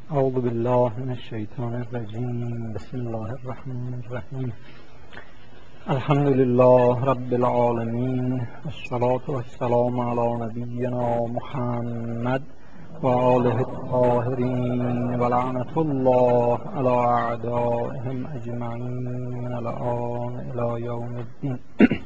اعوذ بالله من الشیطان الرجیم. بسم الله الرحمن الرحیم. الحمد لله رب العالمین، والصلاة والسلام علی نبینا محمد و آله الطاهرین، و لعنة الله علی اعدائهم اجمعین من الآن الی یوم الدین.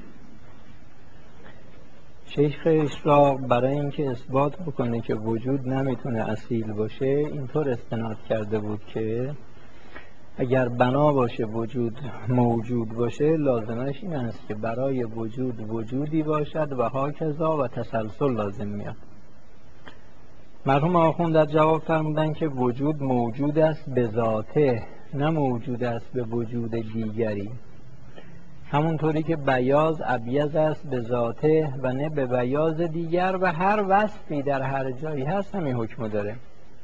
شیخ اشراق برای اینکه اثبات بکنه که وجود نمیتونه اصیل باشه اینطور استناد کرده بود که اگر بنا باشه وجود موجود باشه، لازمش این است که برای وجود وجودی باشد و هاکذا و تسلسل لازم میاد. مرحوم آخوند در جواب فرمودن که وجود موجود است به ذاته، نه موجود است به وجود دیگری. همونطوری که بیاض ابیض است به ذاته و نه به بیاض دیگر، و هر وصفی در هر جایی هست همین حکم داره.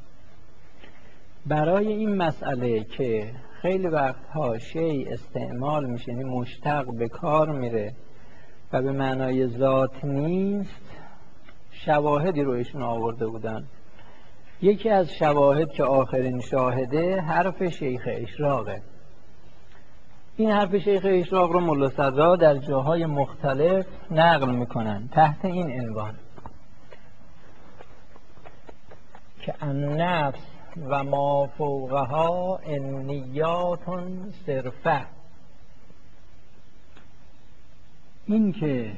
برای این مسئله که خیلی وقتها شی استعمال میشه، یعنی مشتق به کار میره و به معنای ذات نیست، شواهدی رو ایشون آورده بودن. یکی از شواهد که آخرین شاهده حرف شیخ اشراقه. این حرف شیخ اشراق رو ملا صدرا در جاهای مختلف نقل میکنن تحت این عنوان که النفس و ما فوقها انیات صرفه. این که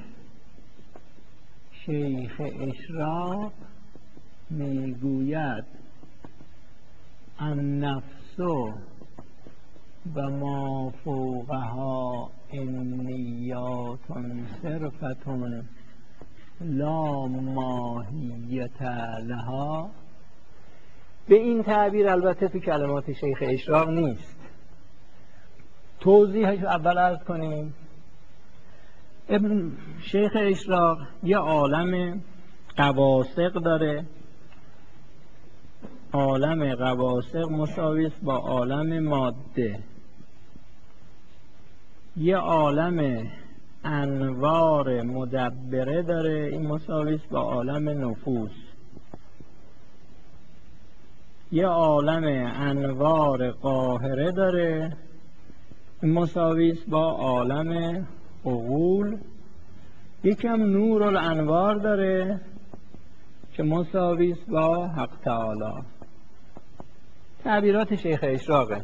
شیخ اشراق میگوید النفس و ما فوقها انیات صرفتون لا ماهیت لها، به این تعبیر البته تو کلمات شیخ اشراق نیست. توضیحش اول عرض کنیم. شیخ اشراق یه عالم قواسق داره. عالم قواسق مساویس با عالم ماده. یه عالم انوار مدبره داره، این مساویس با عالم نفوس. یه عالم انوار قاهره داره، این مساویس با عالم عقول. یکم نور الانوار داره که مساویس با حق تعالی. تعبیرات شیخ اشراقه.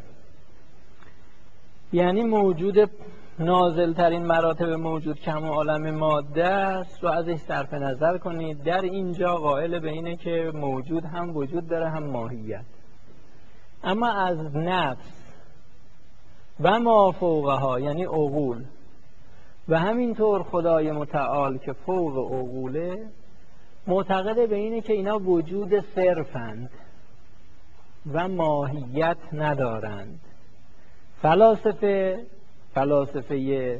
یعنی موجود نازل ترین مراتب موجود که همون عالم ماده است رو ازش صرف نظر کنید. در اینجا قائل به اینه که موجود هم وجود داره هم ماهیت. اما از نفس و ما فوقها یعنی عقول و همینطور خدای متعال که فوق عقوله، معتقده به اینه که اینا وجود صرفند و ماهیت ندارند. فلاسفه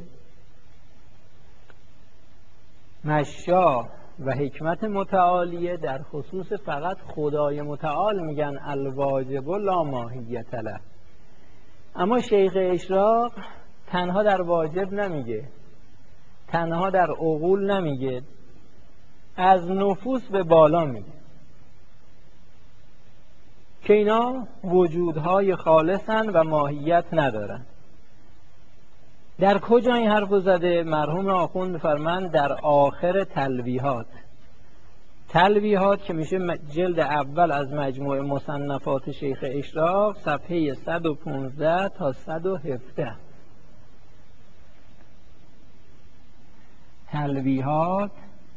مشا و حکمت متعالیه در خصوص فقط خدای متعال میگن الواجب لا ماهیت له. اما شیخ اشراق تنها در واجب نمیگه، تنها در عقول نمیگه، از نفوس به بالا میگه که اینا وجودهای خالصن و ماهیت ندارن. در کجا این حرفو زده؟ مرحوم آخوند فرمند در آخر تلویحات که میشه جلد اول از مجموع مصنفات شیخ اشراق، صفحه 115 تا 117. تلویحات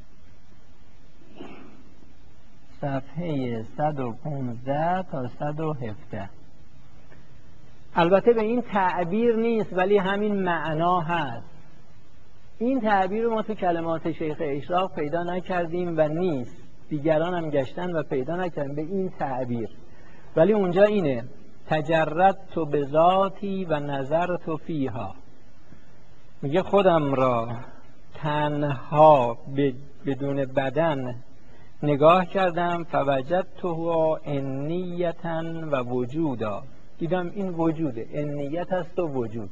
صفحه 115 تا 117. البته به این تعبیر نیست ولی همین معنا هست. این تعبیر رو ما تو کلمات شیخ اشراق پیدا نکردیم و نیست. دیگران هم گشتن و پیدا نکردن به این تعبیر، ولی اونجا اینه: تجردت به ذاتی و نظرت فیها. میگه خودم را تنها بدون بدن نگاه کردم، فوجدته انیتا و وجودا. دیدم این وجوده، انیت است و وجود.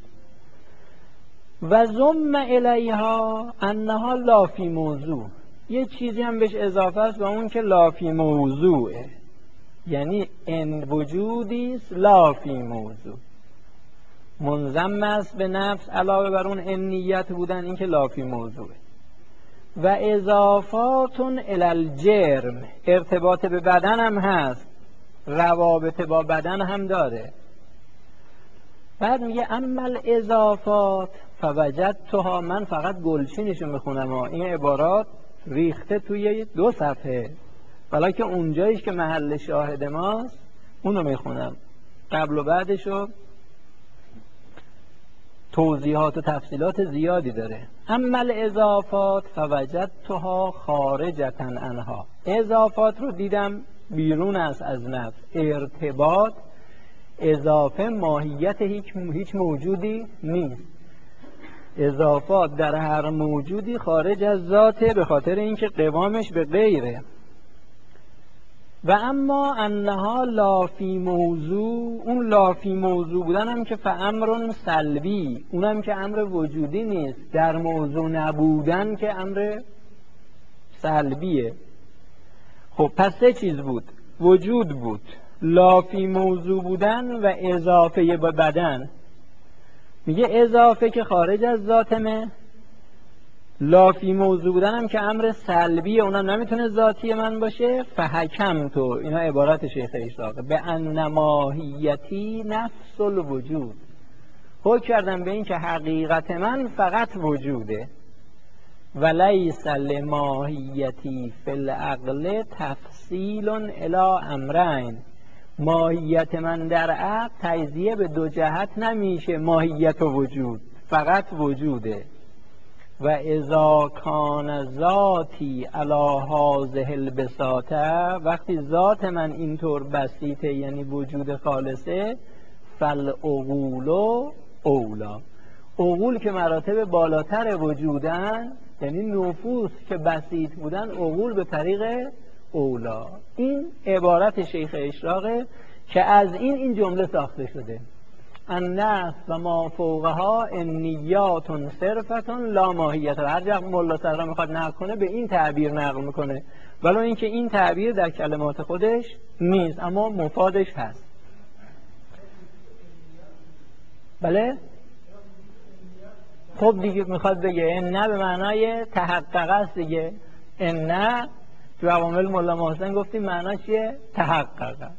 و ضم الیها انها لا فی موضوع. یه چیزی هم بهش اضافه است و اون که لا فی موضوعه، یعنی ان وجودی است لا فی موضوع، منضم است به نفس علاوه بر اون انیت بودن، این که لا فی موضوعه. و اضافات الی الجرم، ارتباط به بدن هم هست، روابط با بدن هم داره. بعد میگه اما الاضافات فوجدتها، من فقط گلچینشو میخونم، این عبارات ریخته توی 2 صفحه، ولی که اونجاییش که محل شاهد ماست اونو میخونم، قبل و بعدشو توضیحات و تفصیلات زیادی داره. اما الاضافات فوجدتها خارجة عنها، اضافات رو دیدم بیرون است از نفس. ارتباط، اضافه ماهیت هیچ موجودی نیست، اضافات در هر موجودی خارج از ذاته، به خاطر اینکه قوامش به غیره. و اما انها لا فی موضوع، اون لا فی موضوع بودن هم که فامر سلبی، اونم که امر وجودی نیست، در موضوع نبودن که امر سلبیه. خب پس 3 چیز بود، وجود بود، لا فی موضوع بودن و اضافه به بدن. میگه اضافه که خارج از ذاتمه، لا فی موضوع بودن هم که امر سلبیه، اونا نمیتونه ذاتی من باشه. فحکم تو، اینا عبارت شیخ اشراقه، به ان ماهیتی نفس الوجود، حکم کردم به این که حقیقت من فقط وجوده. و لیس لماهیتی فی العقل تفصیل الی امرین، ماهیت من در عقل تجزیه به 2 جهت نمیشه، ماهیت و وجود، فقط وجوده. و اذا کان ذاتی علی هذه البساطه، وقتی ذات من اینطور بسیطه یعنی وجود خالصه، فالعقول اولا، عقول که مراتب بالاتر وجودن، یعنی نفوس که بسیط بودن، عقول به طریق اولا. این عبارت شیخ اشراقه که از این جمله ساخته شده، النفس و ما فوقها انیات صرفة لا ماهیت. هر جا مولا صدرا میخواد نقل کنه به این تعبیر نقل میکنه، ولو اینکه این تعبیر در کلمات خودش نیست اما مفادش هست. بله؟ خب دیگه میخواد بگه این نه به معنای تحقق است دیگه، این نه تو عوامل مولا محسن گفتیم معناش چیه؟ تحقق.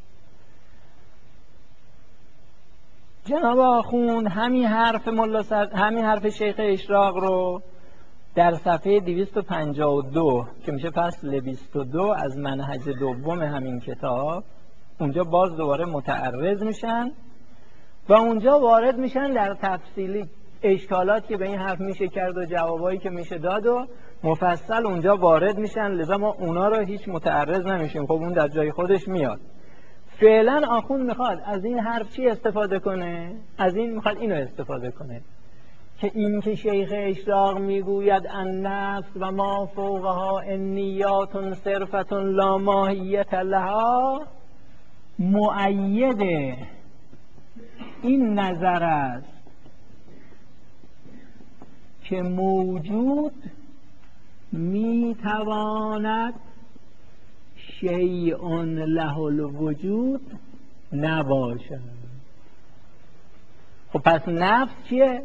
جناب آخوند همین حرف شیخ اشراق رو در صفحه 252 که میشه فصل 22 از منهج دوم همین کتاب، اونجا باز دوباره متعرض میشن و اونجا وارد میشن در تفصیلی اشکالات که به این حرف میشه کرد و جوابایی که میشه داد و مفصل اونجا وارد میشن، لذا ما اونا رو هیچ متعرض نمیشیم، خب اون در جای خودش میاد. فعلا آخوند میخواد از این حرف چی استفاده کنه؟ از این میخواد اینو استفاده کنه که این که شیخ اشراق میگوید النفس و ما فوقها انیات صرفة لا ماهیت لها، مؤید این نظر است که موجود میتواند شیء له الوجود نباشد. خب پس نفس چیه؟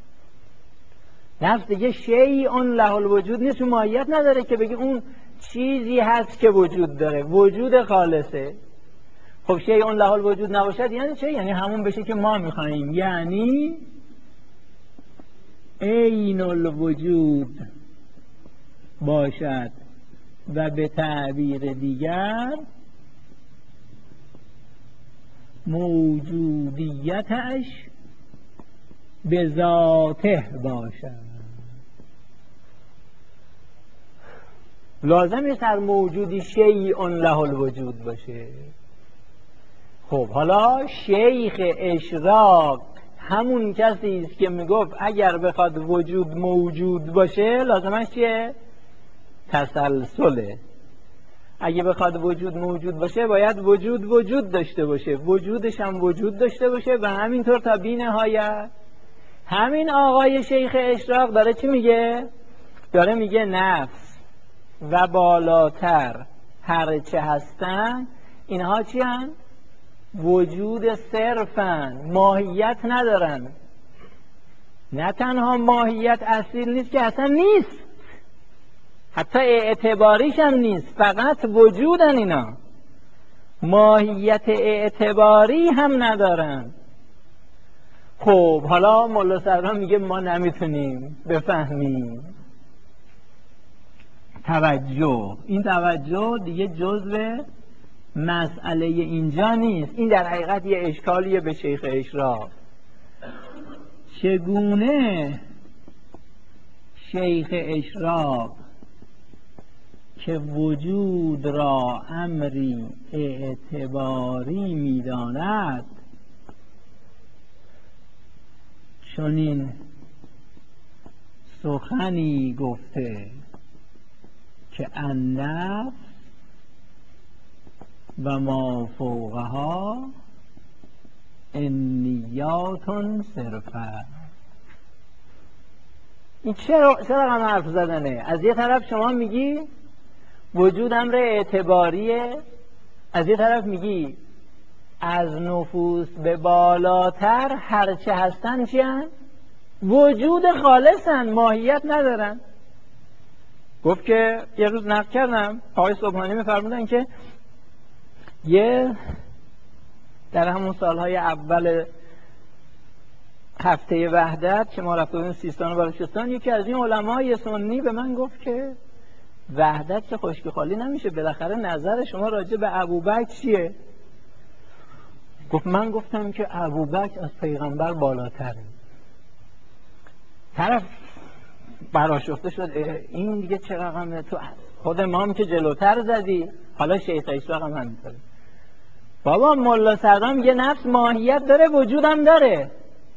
نفس دیگه شیء له الوجود نیست، چون ماهیت نداره که بگی اون چیزی هست که وجود داره، وجود خالصه. خب شیء له الوجود نباشد یعنی چه؟ یعنی همون بشه که ما میخواییم، یعنی عین الوجود باشد و به تعبیر دیگر موجودیتش به ذاته باشد. لازم نیست هر موجودی شیء له الوجود باشه. خب حالا شیخ اشراق همون کسی است که میگفت اگر بخواد وجود موجود باشه لازمش چیه؟ تسلسله. اگه بخواد وجود موجود باشه باید وجود داشته باشه، وجودش هم وجود داشته باشه و همینطور تا بی نهایت. همین آقای شیخ اشراق داره چی میگه؟ داره میگه نفس و بالاتر هر چه هستن اینها چی هن؟ وجود صرفن، ماهیت ندارن. نه تنها ماهیت اصیل نیست که اصلا نیست، حتی اعتباریش هم نیست، فقط وجودن اینا، ماهیت اعتباری هم ندارن. خب حالا ملا صدرا میگه ما نمیتونیم بفهمیم. توجه، این توجه دیگه جزء مسئله اینجا نیست. این در حقیقت یه اشکالیه به شیخ اشراق. چگونه شیخ اشراق که وجود را امری اعتباری می‌داند چنین سخنی گفته که النفس و ما فوقها انیات صرفه. این چرا هم حرف زدنه؟ از یه طرف شما میگی وجود امر اعتباریه، از یه طرف میگی از نفوس به بالاتر هرچه هستن چی هن؟ وجود خالصن، ماهیت ندارن. گفت که یه روز نقل کردم آقای سبحانی میفرمودن که یه در همون سالهای اول هفته وحدت که ما رفته بودیم سیستان و بلوچستان، یکی از این علمای سنی به من گفت که وحدت که خشکی خالی نمیشه، بالاخره نظر شما راجع به ابوبکر چیه؟ گفت من گفتم که ابوبکر از پیغمبر بالاتره. طرف برآشفته شد، این دیگه چه رقمه؟ تو خود ما هم که جلوتر زدی. حالا شیخ اشراق هم همینطوره. بابا ملا صدرا میگه نفس ماهیت داره، وجودم داره.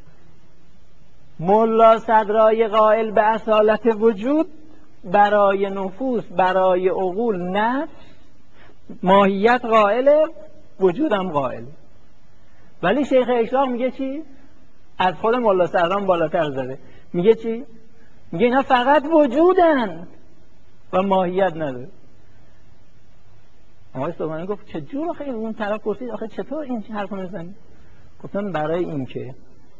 ملا صدرای قائل به اصالت وجود برای نفوس، برای عقول نفس ماهیت قائله، وجودم قائله. ولی شیخ اشراق میگه چی؟ از خود ملا صدرا بالاتر زده. میگه چی؟ میگه اینا فقط وجودن و ماهیت نداره. آقای سبحانی گفت چجور آخه؟ اون طرف پرسید آخه چطور این حرفو میزنی؟ گفتم برای این که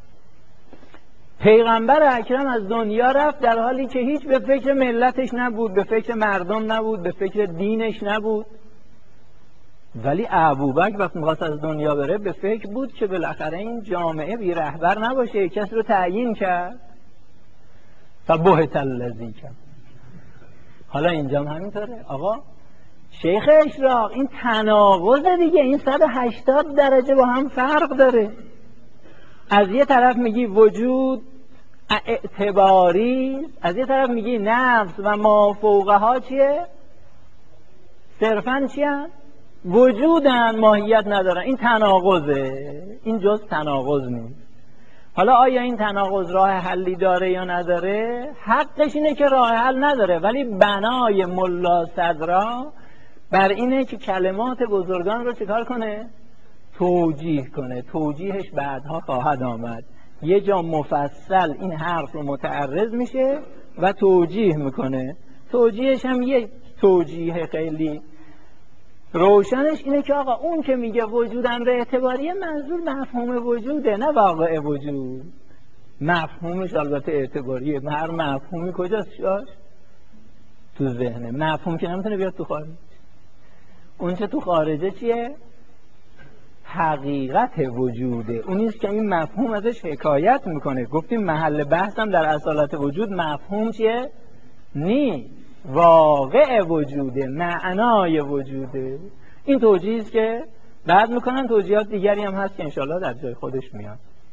پیغمبر اکرم از دنیا رفت در حالی که هیچ به فکر ملتش نبود، به فکر مردم نبود، به فکر دینش نبود. ولی ابوبکر وقتی می‌خواست از دنیا بره به فکر بود که بالاخره این جامعه بی رهبر نباشه، کسی رو تعیین کرد. فبهت الذی کرد. حالا اینجا هم همینطوره. آقا شیخ اشراق این تناقض دیگه، این 180 درجه با هم فرق داره. از یه طرف میگی وجود اعتباری، از یه طرف میگی نفس و ما فوقها چیه؟ صرفاً چیه؟ وجودن، ماهیت ندارن. این تناقضه، این جز تناقض نیست. حالا آیا این تناقض راه حلی داره یا نداره؟ حقش اینه که راه حل نداره، ولی بنای ملا صدرا بر اینه که کلمات بزرگان رو چیکار کنه؟ توجیه کنه. توجیهش بعدها خواهد آمد. یه جا مفصل این حرف رو متعرض میشه و توجیه میکنه. توجیهش هم یه توجیه خیلی روشنش اینه که آقا اون که میگه وجود امر اعتباریه منظور مفهوم وجوده، نه واقع وجود. مفهومش البته اعتباریه، هر مفهومی کجاست شاش؟ تو ذهنه. مفهوم که نمیتونه بیاد تو خارج. اون چه تو خارجه چیه؟ حقیقت وجوده. اونیست که این مفهوم ازش حکایت میکنه. گفتیم محل بحثم در اصالت وجود مفهوم چیه؟ نیست، واقع وجوده، معنای وجوده. این توجیه است که بعد میکنن. توجیهات دیگری هم هست که انشالله در جای خودش میاد.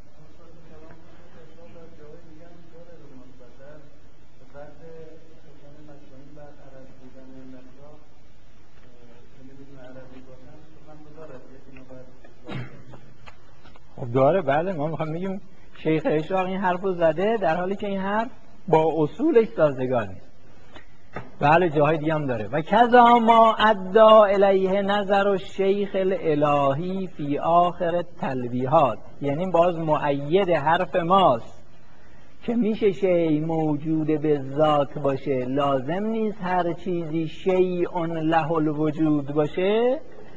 خب داره، بله. ما میخوام میگیم شیخ اشراق این حرف رو زده در حالی که این حرف با اصولش سازگار نیست. بله جاهای دیگه هم داره. و کذا ما ادعا الیه نظر الشیخ الالهی فی آخر تلویحات، یعنی باز مؤید حرف ماست که میشه شیء موجود به ذات باشه، لازم نیست هر چیزی شیء له الوجود باشه.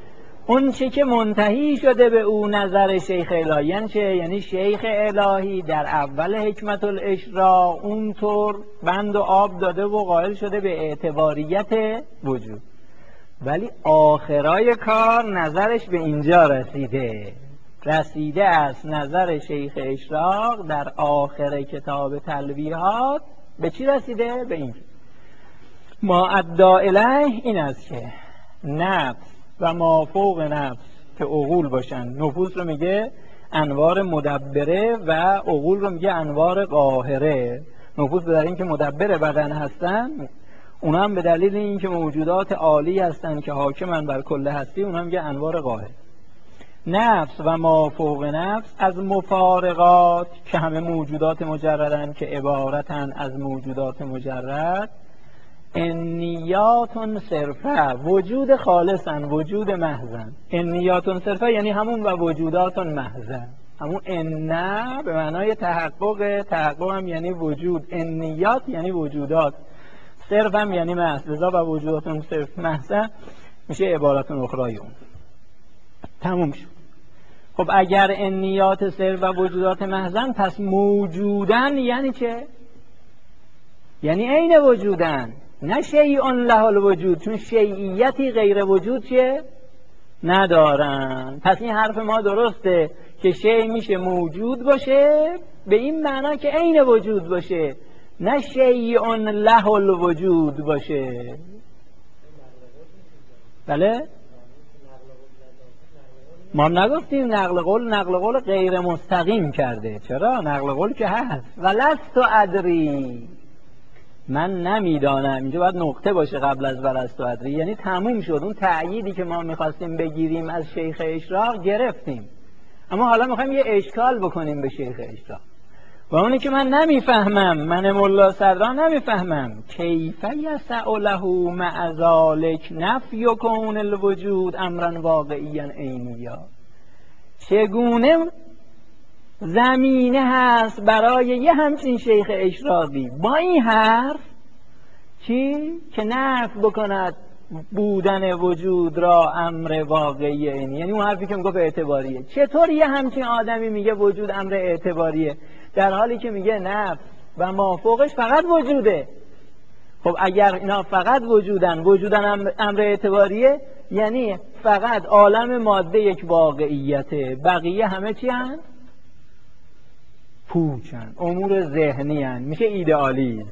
اون چه که منتهی شده به او نظر شیخ الهی، یعنی چه؟ یعنی شیخ الهی در اول حکمت الاشراق اونطور بند و آب داده و قائل شده به اعتباریت وجود، ولی آخرای کار نظرش به اینجا رسیده است. نظر شیخ اشراق در آخر کتاب تلویحات به چی رسیده؟ به این ما ادعا الیه این است که نفس و ما فوق نفس که عقول باشن، نفوس رو میگه انوار مدبره و عقول رو میگه انوار قاهره. نفوس به دلیل اینکه مدبر بدن هستن، اونا هم به دلیل اینکه موجودات عالی هستن که حاکمن بر کل هستی، اونا هم میگه انوار قاهر. نفس و ما فوق نفس از مفارقات که همه موجودات مجردن که عبارتن از موجودات مجرد، انیاتون صرفه وجود خالصن، وجود محضن. انیاتون صرفه یعنی همون و وجوداتون محضن، همون انه به معنای تحقق، تحقق هم یعنی وجود، انیات یعنی وجودات، صرف هم یعنی محض، لذا و وجوداتون صرف محضن میشه عبارتون اخرای اون. تموم شد. خب اگر انیات صرف و وجودات محضن، پس موجودن یعنی چه؟ یعنی عین وجودن، نه شیء له الوجود، چون شیعیتی غیر وجود چیه؟ ندارن. پس این حرف ما درسته که شیء میشه موجود باشه به این معنا که عین وجود باشه، نه شیء له الوجود باشه. بله؟ ما نگفتیم نقل قول غیر مستقیم کرده. چرا؟ نقل قول که هست. ولست ادری، من نمیدانم. اینجا باید نقطه باشه قبل از ولست ادری، یعنی تموم شد. اون تأییدی که ما میخواستیم بگیریم از شیخ اشراق گرفتیم، اما حالا میخوایم یه اشکال بکنیم به شیخ اشراق و اونی که من نمیفهمم، من ملا صدران نمیفهمم. کیف یسع له مع ذلک نفی کون الوجود امرا واقعیا عینیا، چگونه زمینه هست برای یه همچین شیخ اشراقی با این حرف چی؟ که نفی بکند بودن وجود را امر واقعی عینی، یعنی اون حرفی که میگه به اعتباریه. چطور یه همچین آدمی میگه وجود امر اعتباریه در حالی که میگه نفس و مافوقش فقط وجوده؟ خب اگر اینا فقط وجودن امر اعتباریه، یعنی فقط عالم ماده یک واقعیته، بقیه همه چی هست؟ پوچن، امور ذهنی هست، میشه ایدئالیسم.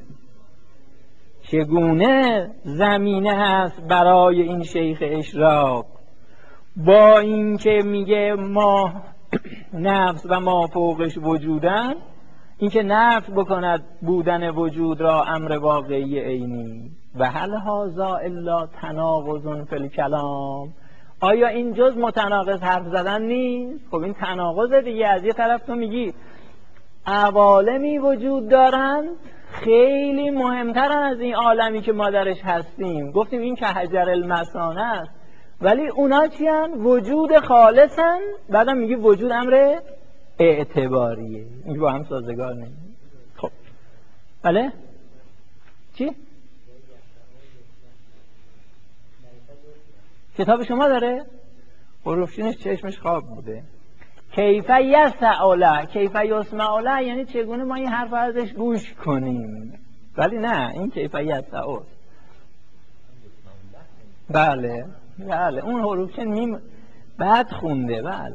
چگونه زمینه هست برای این شیخ اشراق با اینکه میگه ما نفس و ما فوقش وجودن، اینکه نفی بکند بودن وجود را امر واقعی عینی؟ و هل هذا الا تناقض فی الکلام، آیا این جز متناقض حرف زدن نیست؟ خب این تناقض دیگه. از یه طرف تو میگی عوالمی وجود دارن خیلی مهمترن از این عالمی که ما درش هستیم، گفتیم این که حجر المثانه است، ولی اونا چی هن؟ وجود خالصن. بعدم میگی وجود امر اعتباریه. این با هم سازگار نمیشه. خب بله چی؟ کتاب شما داره؟ حروفچینش چشمش خواب بوده. کیف یسع له، کیف یسمع له یعنی چگونه ما این حرف ازش گوش کنیم، ولی نه این کیف یسع. بله اون حروفچین بعد خونده. بله.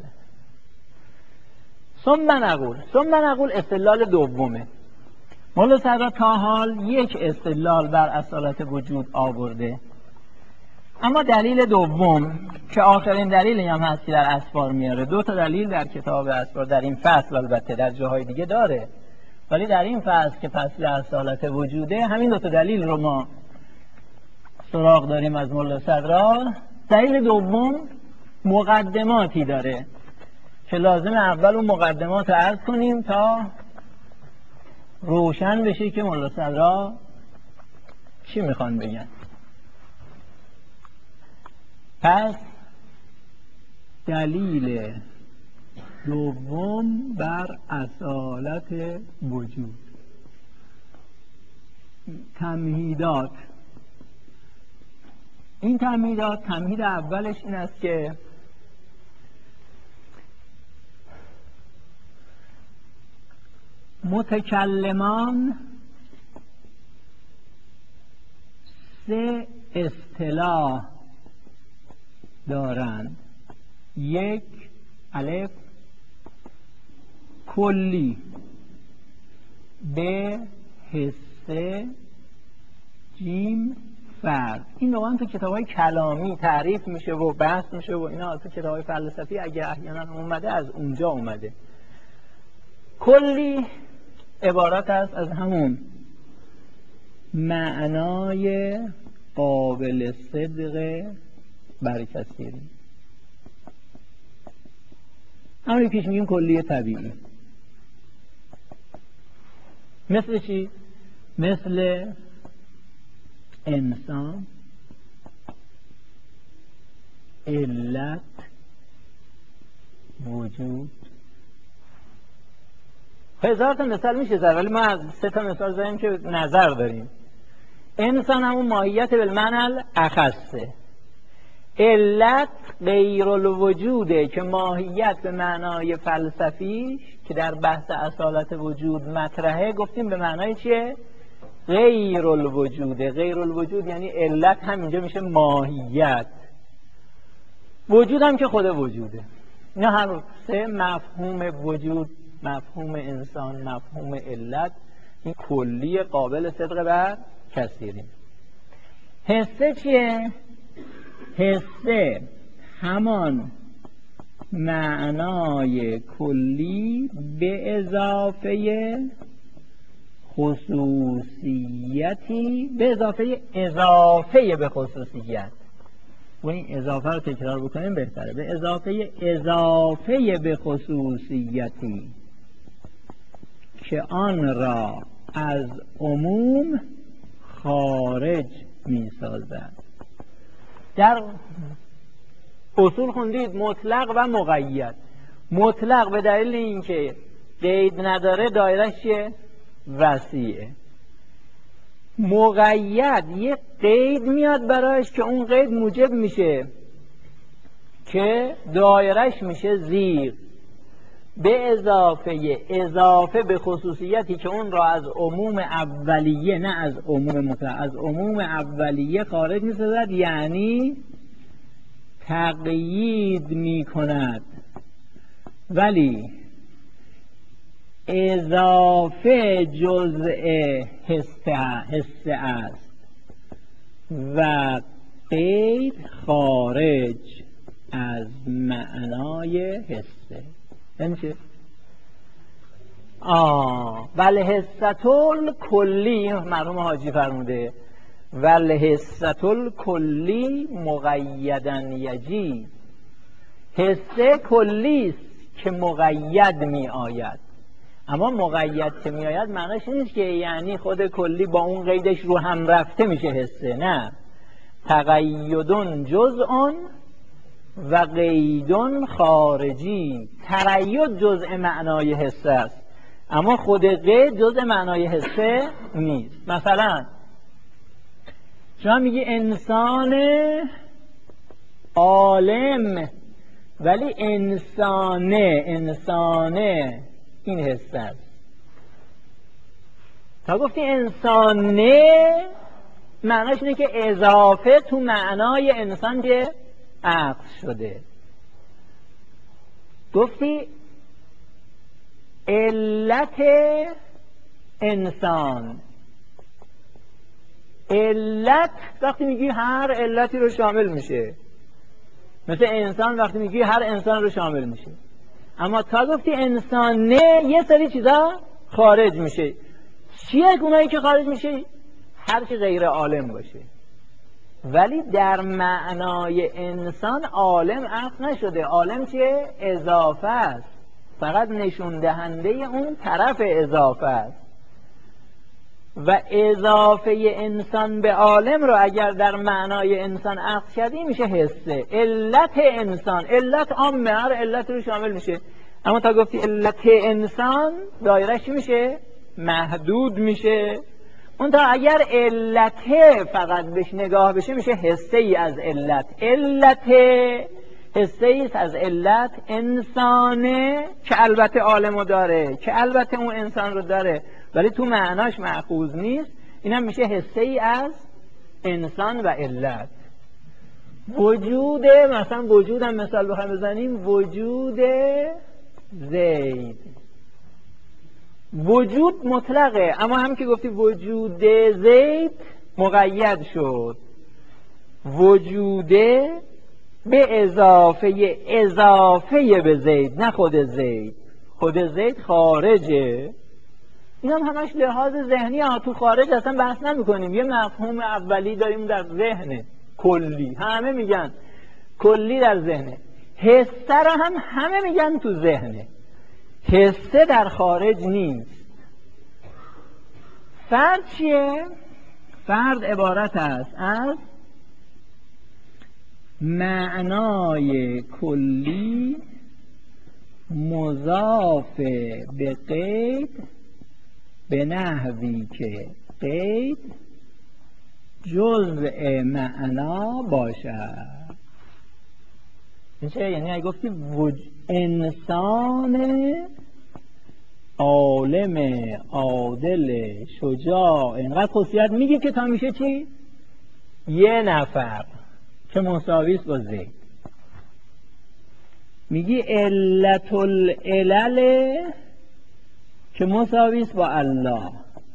ثم نقول استدلال دومه. مولا صدرا تا حال یک استدلال بر اصالت وجود آورده، اما دلیل دوم که آخرین دلیلی هم هست که در اسفار میاره، دو تا دلیل در کتاب اسفار در این فصل، البته در جاهای دیگه داره، ولی در این فصل که فصل اصالت وجوده همین دو تا دلیل رو ما سراغ داریم از مولا صدرا. دلیل دوم مقدماتی داره که لازم اول اون مقدمات رو عرض کنیم تا روشن بشه که مولا صدرا چی میخوان بگن. پس دلیل دوم بر اصالت وجود، تمهیدات. این تمهید اولش این است که متکلمان 3 اصطلاح دارند. 1 الف کلی، به حصه، جیم فرد. این واقعا تو کتاب‌های کلامی تعریف میشه و بحث میشه و اینا، تو کتاب‌های فلسفی اگه احیانا اومده از اونجا اومده. کلی عبارت است از همون معنای قابل صدق برکثیری، همونی پیش میگیم کلی طبیعی. مثل چی؟ مثل انسان، علت، وجود. هزار تا مثال میشه زد، ولی ما از 3 تا مثال زدیم که نظر داریم. انسان همون ماهیت بالمعنی الاخصه. علت غیر الوجوده که ماهیت به معنای فلسفیش که در بحث اصالت وجود مطرحه، گفتیم به معنای چیه؟ غیر الوجوده. غیر الوجود یعنی علت هم اینجا میشه ماهیت، وجود هم که خود وجوده. اینا هر 3 مفهوم وجود، مفهوم انسان، مفهوم علت، این کلی قابل صدق بر کثیری. حسه چیه؟ حسه همان معنای کلی به اضافه خصوصیتی، به اضافه به خصوصیت. و این اضافه رو تکرار بکنیم بهتره. به اضافه به خصوصیتی که آن را از عموم خارج می سازد. در اصول خوندید مطلق و مقید. مطلق به دلیل اینکه قید نداره دایره‌اش چیه؟ وسیعه. مقید یک قید میاد براش که اون قید موجب میشه که دایره‌اش میشه زیر. به اضافه به خصوصیتی که اون را از عموم اولیه، نه از عموم مطلق، از عموم اولیه خارج می‌سازد، یعنی تقیید می‌کند. ولی اضافه جزء حسه است و قید خارج از معنای حسه. یعنی چه؟ والحصة کلی، مرحوم حاجی فرموده والحصة کلی مقیداً یجی. حصه کلی است که مقید می آید، اما مقید که می آید معنیش نیست که یعنی خود کلی با اون قیدش رو هم رفته میشه حصه. نه، تقیدون جزء و قیدون خارجی. تقید جزء معنای حصه است، اما خود قید جزء معنای حصه نیست. مثلا شما میگی انسان عالم، ولی انسانه این حصه است. تا گفتی انسانه معنیش اینه که اضافه تو معنای انسان که عقل شده. گفتی علت انسان، علت وقتی میگی هر علتی رو شامل میشه، مثل انسان وقتی میگی هر انسان رو شامل میشه. اما تا گفتی انسانه یه سری چیزا خارج میشه. چیه اونایی که خارج میشه؟ هر چی غیر عالم باشه. ولی در معنای انسان عالم عقل نشده. عالم چیه؟ اضافه است، فقط نشون دهنده اون طرف اضافه است. و اضافه انسان به عالم رو اگر در معنای انسان عقل کردی میشه حسه. علت انسان، علت عامه، هر علت رو شامل میشه. اما تا گفتی علت انسان دایرهش میشه محدود میشه. اون تا اگر علت فقط بهش نگاه بشه میشه حسه ای از علت. علت حسه ایست از علت، انسانه که البته عالمو داره، که البته اون انسان رو داره ولی تو معناش مأخوذ نیست. اینم میشه حسه ای از انسان و علت. وجود، مثلا وجود هم مثال بخوایم بزنیم، وجود زید. وجود مطلقه، اما هم که گفتی وجود زید مقید شد. وجوده به اضافه به زید، نه خود زید. خود زید خارجه. این هم همش لحاظ ذهنی ها، تو خارج اصلا بحث نمی کنیم. یه مفهوم اولی داریم در ذهن کلی، همه میگن کلی در ذهنه. حسه را هم همه میگن تو ذهنه، حسه در خارج نیست. فرد چیه؟ فرد عبارت است از معنای کلی مضاف به قید به نحوی که قید جزء معنا باشد. میشه یعنی اگه گفتی انسان عالم عادل شجاع، اینقدر خصوصیت میگی که تا میشه چی؟ یه نفر که مساویست با زید. میگی علت العلل که مساویست با الله.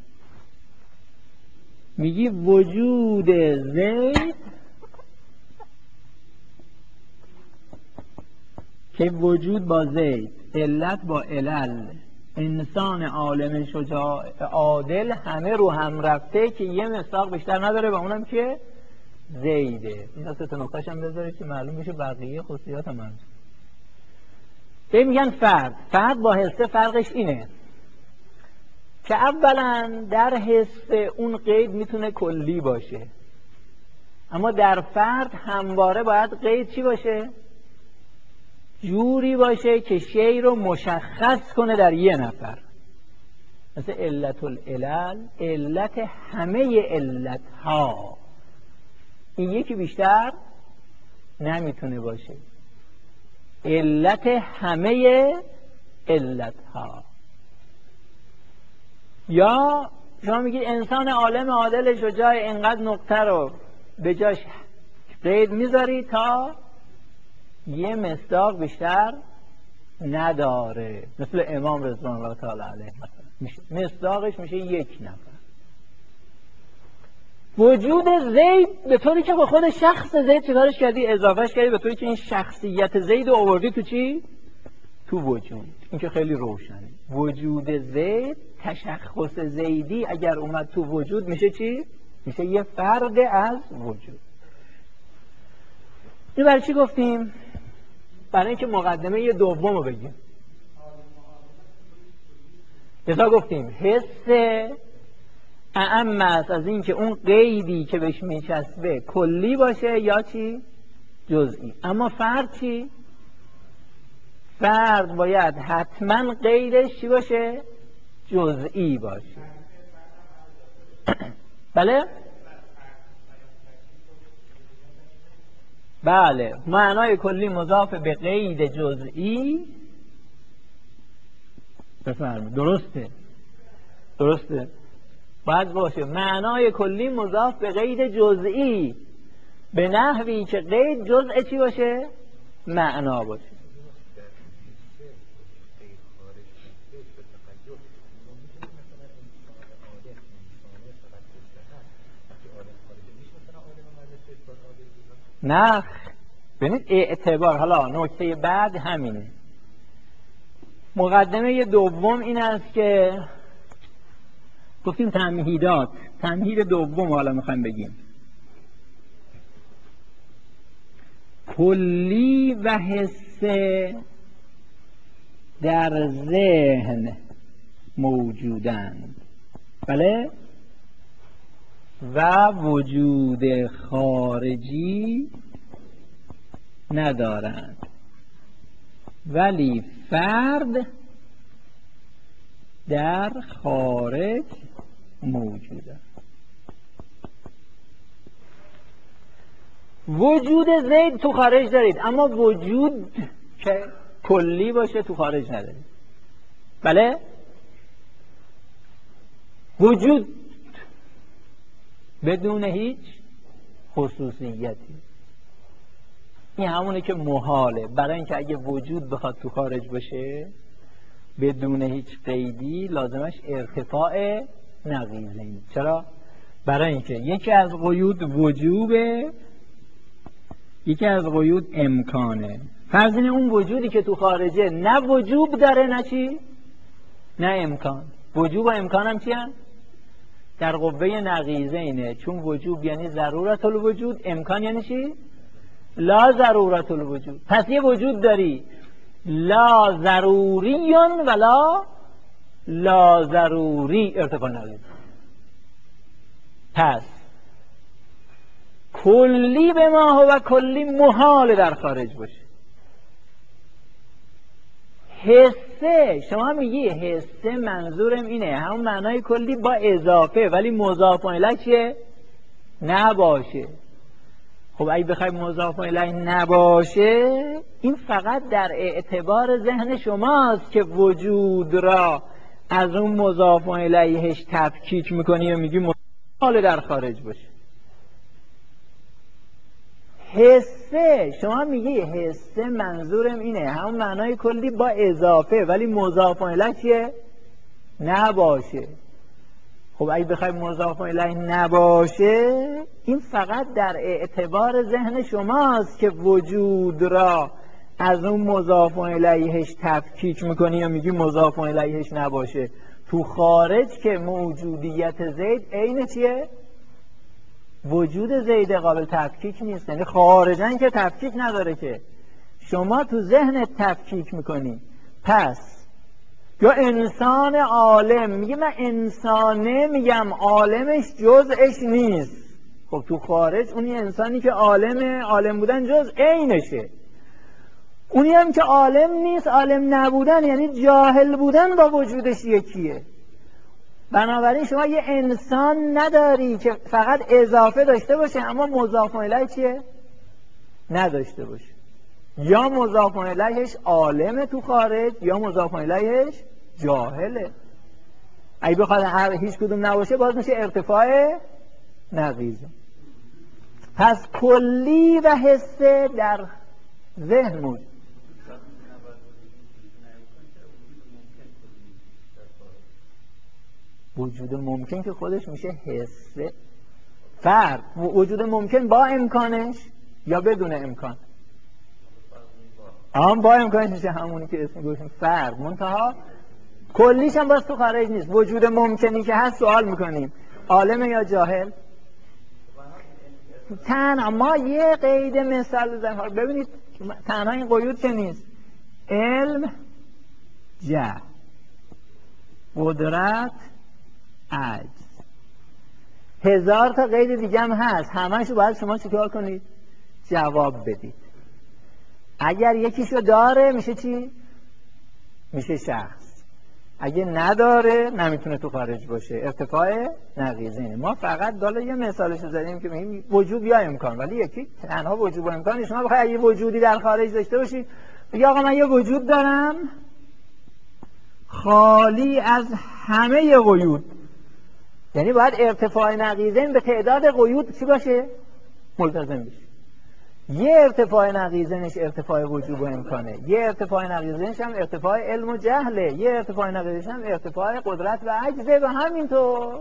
میگی وجود زید که وجود با زید، علت با علل، انسان عالم شجاع عادل، همه رو هم رفته که یه مصداق بیشتر نداره و اونم که زیده. این سه تا نقطه‌اش هم بذارید که معلوم بشه بقیه خصوصیات هم هست. میگن فرد با حسه فرقش اینه که اولا در حسه اون قید میتونه کلی باشه، اما در فرد همواره باید قید چی باشه؟ جوری باشه که شی رو مشخص کنه در یه نفر. مثل علت العلل، علت همه علت ها. این یکی بیشتر نمیتونه باشه، علت همه علت ها. یا شما میگید انسان عالم عادل شجاع، اینقدر نقطه رو به جاش قید میذاری تا یه مصداق بیشتر نداره، مثل امام رضوان الله تعالی علیه مصداقش میشه یک نفر. وجود زید به طوری که با خود شخص زید چیکارش کردی؟ اضافهش کردی به طوری که این شخصیت زید رو آوردی تو چی؟ تو وجود. این که خیلی روشنه. وجود زید، تشخص زیدی اگر اومد تو وجود میشه چی؟ میشه یه فرد از وجود. این برای چی گفتیم؟ برای اینکه مقدمه یه دوم رو بگیم. لذا گفتیم حس اعم است از اینکه اون قیدی که بهش میچسبه کلی باشه یا چی؟ جزئی. اما فرد چی؟ فرد باید حتما قیدش چی باشه؟ جزئی باشه. بله؟ بله، معنای کلی مضاف به قید جزئی. بفرمایید. درسته باید باشه معنای کلی مضاف به قید جزئی به نحوی که قید جزء چی باشه؟ معنا باشه. نه ببینید اعتبار، حالا نکته بعد همینه. مقدمه دوم این است که گفتیم تمهیدات. تمهید دوم حالا میخوایم بگیم کلی و حسه در ذهن موجودند، بله، و وجود خارجی ندارند، ولی فرد در خارج موجود است. وجود زید تو خارج دارید، اما وجود که کلی باشه تو خارج ندارید. بله؟ وجود بدون هیچ خصوصیتی، این همونه که محاله. برای اینکه اگه وجود بخواد تو خارج باشه بدون هیچ قیدی، لازمش ارتفاع نقیضین. چرا؟ برای اینکه یکی از قیود وجوبه، یکی از قیود امکانه. فرض اینه اون وجودی که تو خارجه نه وجوب داره نه چی؟ نه امکان. وجوب و امکان هم چی هم؟ در قوه نقیضینه. چون وجوب یعنی ضرورت الوجود، امکان یعنی چی؟ لا ضرورت الوجود. پس یه وجود داری لا ضروریون ولا لا ضروری، ارتفاع نقیض. پس کلی به ما هو کلی محال در خارج باشه. حسه، شما میگی حسه منظورم اینه همون معنای کلی با اضافه، ولی مضاف الیه چیه؟ نباشه. خب اگه بخوای مضاف الیه نباشه، این فقط در اعتبار ذهن شماست که وجود را از اون مضاف الیهش تفکیک میکنی و میگی محال در خارج باشه. حسه، شما میگی حسه منظورم اینه همون معنای کلی با اضافه، ولی مضاف الیه چیه؟ نباشه. خب اگه بخوای مضاف الیه نباشه، این فقط در اعتبار ذهن شماست که وجود را از اون مضاف الیهش تفکیک میکنی و میگی مضاف الیهش نباشه. تو خارج که موجودیت زید عین چیه؟ وجود زید قابل تفکیک نیست. یعنی خارجاً که تفکیک نداره، که شما تو ذهنت تفکیک میکنی. پس یا انسان عالم، میگه من انسانه میگم عالمش جزءش نیست. خب تو خارج اونی انسانی که عالم بودن جز عینشه. اونی هم که عالم نیست، عالم نبودن یعنی جاهل بودن با وجودش یکیه. بنابراین شما یه انسان نداری که فقط اضافه داشته باشه اما مضاف الیه چیه؟ نداشته باشه. یا مضاف الیهش عالم تو خارج یا مضاف الیهش جاهله. اگه بخواد هیچ کدوم نباشه باز میشه ارتفاع نقیض. پس کلی و حسه در ذهن موجود. وجود ممکن که خودش میشه حسه. فرق وجود ممکن با امکانش یا بدون امکان. با امکانش میشه همونی که اسم گوشیم فرق. منتها کلیش هم باز تو خارج نیست. وجود ممکنی که هست سوال میکنیم عالم یا جاهل؟ تنها ما یه قید مثال بزنیم. ببینید تنها این قیود که نیست، علم، جهل، قدرت، عجز، هزار تا قید دیگه هم هست. همه‌شو باید شما چیکار کنید؟ جواب بدید. اگر یکیشو داره میشه چی؟ میشه شخص. اگه نداره نمیتونه تو خارج باشه. ارتفاع نقیضینه. ما فقط دالا یه مثالش رو زدیم که میگیم وجود یا امکان، ولی یکی تنها وجود و امکان. شما بخوای یه وجودی در خارج داشته باشی، بگی آقا من یه وجود دارم خالی از همه قیود، یعنی باید ارتفاع نقیضین به تعداد قیود چی باشه؟ ملتزم بشه. یه ارتفاع نقیضینش ارتفاع وجود و امکانه، یه ارتفاع نقیضینش هم ارتفاع علم و جهله، یه ارتفاع نقیضینش هم ارتفاع قدرت و عجزه و همینطور.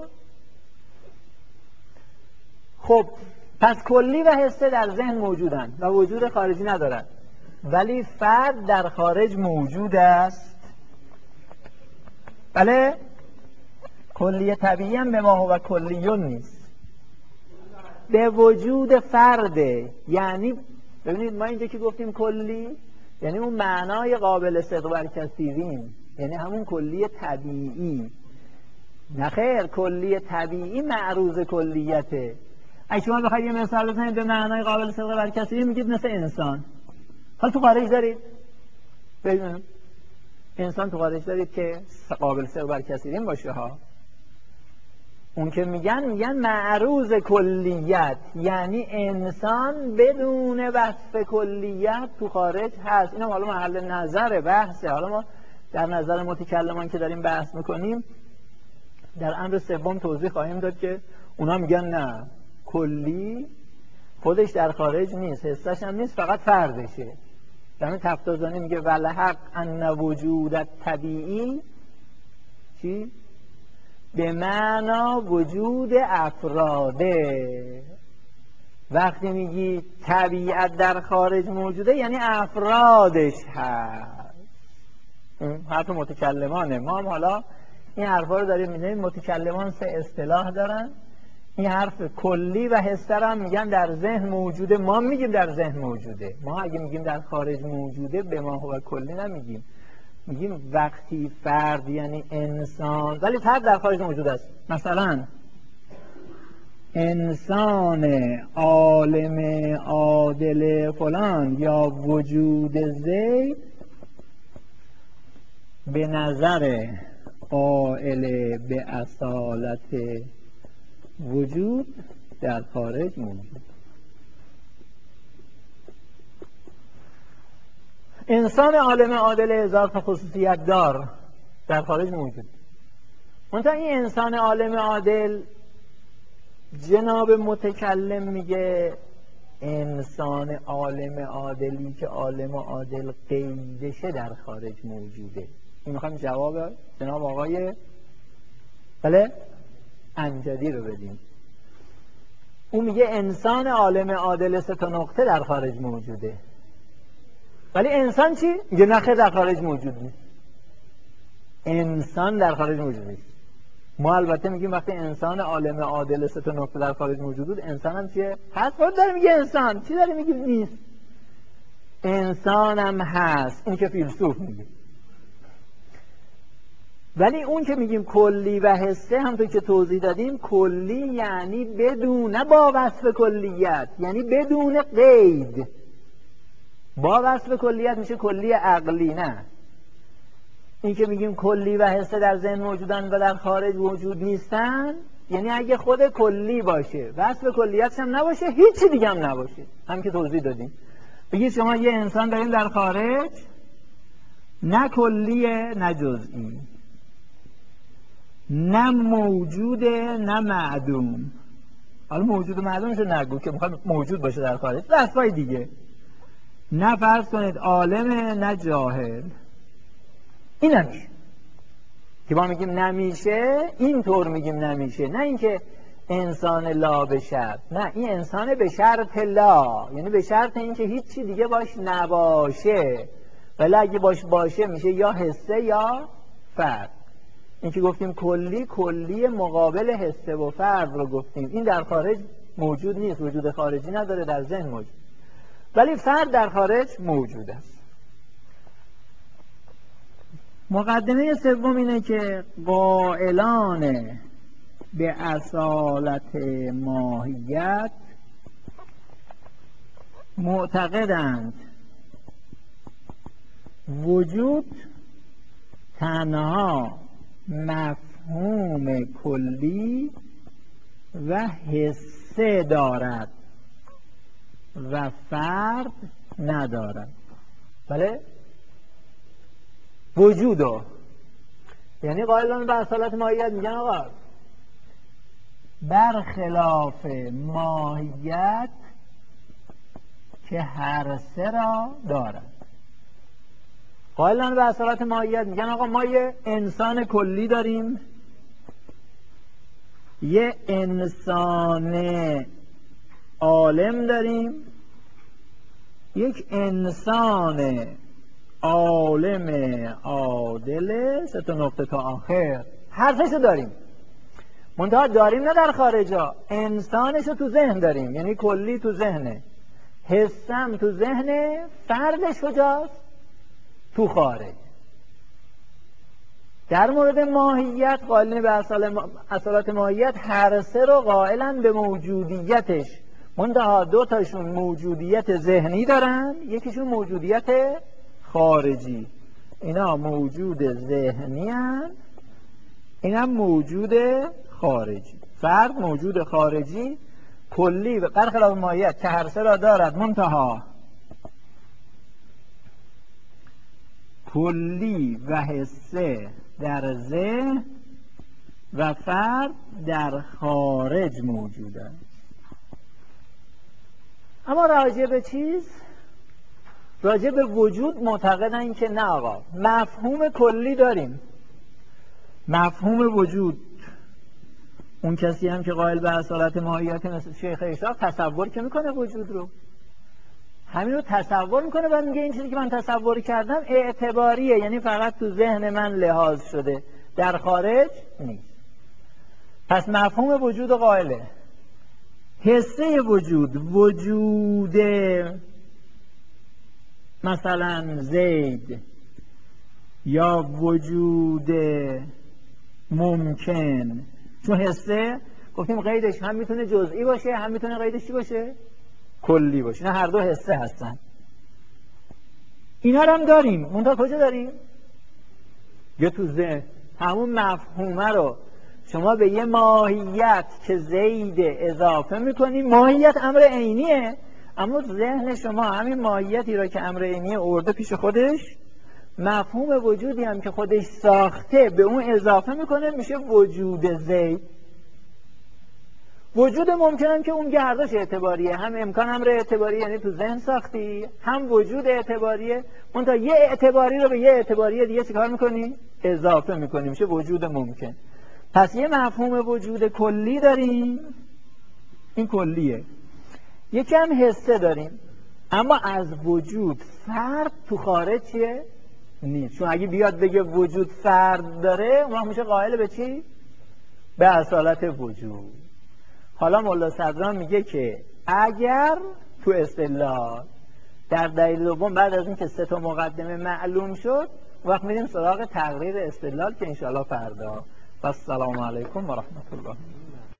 خب پس کلی و حسه در ذهن موجودن و وجود خارجی ندارن، ولی فرد در خارج موجود است. بله؟ کلی طبیعی هم به ما هو کلیون نیست، به وجود فرده. یعنی ببینید ما اینجا که گفتیم کلی، یعنی اون معنای قابل استقبال کثیرین، یعنی همون کلی طبیعی. نخیر، کلی طبیعی معروض کلیته. اگه شما بخواید یه مثال بزنید به معنای قابل استقبال کثیرین، میگید مثل انسان. حالا تو خارج دارید؟ ببینم انسان تو خارج دارید که قابل استقبال کثیرین باشه ها؟ اون که میگن معروض کلیت، یعنی انسان بدون وصف کلیت تو خارج هست. اینم حالا محل نظر بحثه. حالا ما در نظر متکلمان که داریم بحث میکنیم در امر سوم توضیح خواهیم داد که اونا میگن نه، کلی خودش در خارج نیست، حسش هم نیست، فقط فردشه. در تفتازانی میگه ولحق ان وجود طبیعی چی؟ به معنا وجود افراده. وقتی میگی طبیعت در خارج موجوده یعنی افرادش هست. حرف متکلمانه. ما هم حالا این حرفا رو داریم می‌بینیم. متکلمان 3 اصطلاح دارن. این حرف کلی و حسر هم میگن در ذهن موجوده. ما میگیم در ذهن موجوده. ما اگه میگیم در خارج موجوده به ما هو کلی نمیگیم. میگیم وقتی فرد یعنی انسان، ولی فرد در خارج موجود است. مثلا انسان عالم عادل فلان یا وجود زید به نظر قائل به اصالت وجود در خارج موجود. انسان عالم عادل اضافه خصوصیت دار در خارج موجود. منتها این انسان عالم عادل جناب متکلم میگه انسان عالم عادلی که عالم عادل قیدشه در خارج موجوده. این میخوایم جواب جناب آقای امجدی رو بدیم. اون میگه انسان عالم عادل 3 نقطه در خارج موجوده. ولی انسان چی؟ میگه نخیر در خارج موجود نیست. انسان در خارج موجود نیست. ما البته میگیم وقتی انسان عالم عادل 3 نقطه در خارج موجود بود، انسان هم چیه؟ هست. خود داره میگه انسان. چی داره میگه نیست؟ انسان هم هست. این که فیلسوف میگه. ولی اون که میگیم کلی و حسه، همونطور که توضیح دادیم، کلی یعنی بدون، نه با وصف کلیت، یعنی بدون قید. با وصف کلیت میشه کلی عقلی. نه، این که میگیم کلی و حسه در ذهن موجودن و در خارج موجود نیستن، یعنی اگه خود کلی باشه، وصف کلیتش هم نباشه، هیچی دیگه هم نباشه. هم که توضیح دادیم. بگید شما یه انسان داریم در خارج، نه کلیه نه جزئی، نه موجوده نه معدوم. حالا موجود و معدومش نگو که میخواد موجود باشه در خارج، وصفای دیگه. نه فرض کنید عالمه نه جاهل. این نمیشه که ما میگیم نمیشه، اینطور میگیم نمیشه. نه اینکه انسان لا به شرط، نه، این انسان به شرط لا، یعنی به شرط اینکه هیچی دیگه باش نباشه. ولی اگه باشه میشه یا حسه یا فرد. این که گفتیم کلی مقابل حسه و فرد رو گفتیم. این در خارج موجود نیست، وجود خارجی نداره، در ذهن موجود. ولی فرد در خارج موجود است. مقدمه سوم اینه که قائلان به اصالت ماهیت معتقدند وجود تنها مفهوم کلی و حسه دارد و فرد ندارد. بله؟ وجودو، یعنی قائلان به اصالت ماهیت میگن آقا برخلاف ماهیت که هر 3 را دارد. قائلان به اصالت ماهیت میگن آقا ما یه انسان کلی داریم، یه انسان عالم داریم، یک انسان عالم عادل 3 نقطه تا آخر. حرفشو داریم، منتها داریم نه در خارجا، انسانشو تو ذهن داریم، یعنی کلی تو ذهنه، حسم تو ذهنه، فردش کجاست؟ تو خارج. در مورد ماهیت قائلین به اصالت ماهیت هر 3 رو قائلن به موجودیتش، منتها 2 تاشون موجودیت ذهنی دارن، یکیشون موجودیت خارجی. اینا موجود ذهنی هن، اینا موجود خارجی. فرد موجود خارجی کلی و برخلاف ماهیت که هر سه را دارد، منتها کلی و حسه در ذهن و فرد در خارج موجود است. اما راجع به چیز؟ راجع به وجود معتقدن که نه آقا، مفهوم کلی داریم. مفهوم وجود، اون کسی هم که قائل به اصالت ماهیت مثل شیخ اشراق تصور که میکنه وجود رو، همین رو تصور میکنه و میگه این چیزی که من تصور کردم اعتباریه، یعنی فقط تو ذهن من لحاظ شده، در خارج نیست. پس مفهوم وجود قائله. حسه وجود مثلا زید یا وجود ممکن، چون حسه گفتیم قیدش هم میتونه جزئی باشه هم میتونه قیدش چی باشه؟ کلی باشه. نه، هر دو حسه هستن. اینا رو هم داریم. اون تا کجا داریم؟ یا تو ذهن. همون مفهومه رو شما به یه ماهیت که زید اضافه میکنیم، ماهیت امر عینیه، اما ذهن شما همین ماهیتی رو که امر عینیه آورده پیش خودش، مفهوم وجودی هم که خودش ساخته به اون اضافه میکنه، میشه وجود زید. وجود ممکنه که اون گردش اعتباریه، هم امکان امر اعتباریه، یعنی تو ذهن ساختی، هم وجود اعتباریه، اون تا یه اعتباری رو به یه اعتباری دیگه چیکار میکنی؟ اضافه میکنی، میشه وجود ممکن. پس یه مفهوم وجود کلی داریم، این کلیه. یکی هم حسه داریم، اما از وجود فرد تو خارج چیه؟ نیست. چون اگه بیاد بگه وجود فرد داره، اون میشه قائل به چی؟ به اصالت وجود. حالا مولا صدران میگه که اگر تو اصطلاح در دلیل دوم بعد از اینکه سه تا مقدمه معلوم شد، وقت میریم سراغ تقریر استدلال که انشاءالله فردا. و السلام علیکم و رحمت الله.